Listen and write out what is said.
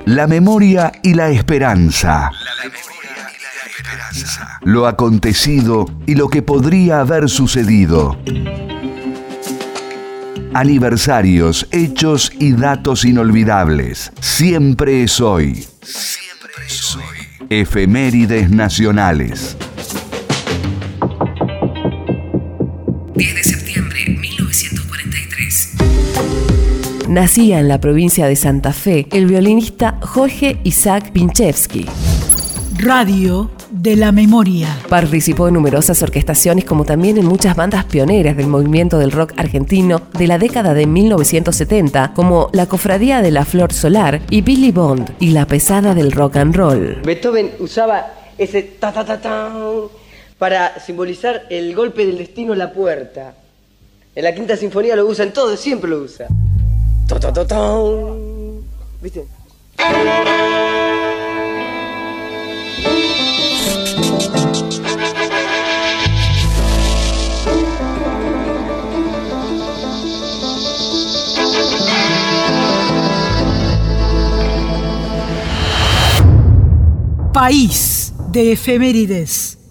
La memoria y la esperanza. Lo acontecido y lo que podría haber sucedido. Aniversarios, hechos y datos inolvidables. Siempre es hoy. Siempre es hoy. Efemérides nacionales. 10 de septiembre de 1943. Nacía en la provincia de Santa Fe el violinista Jorge Isaac Pinchevsky. Radio de la memoria. Participó en numerosas orquestaciones, como también en muchas bandas pioneras del movimiento del rock argentino de la década de 1970, como la Cofradía de la Flor Solar y Billy Bond y la Pesada del Rock and Roll. Beethoven usaba ese ta-ta-ta-tan para simbolizar el golpe del destino en la puerta. En la Quinta Sinfonía lo usa, en todo, siempre lo usa. Ta-ta-ta-tan. ¿Viste? País de efemérides.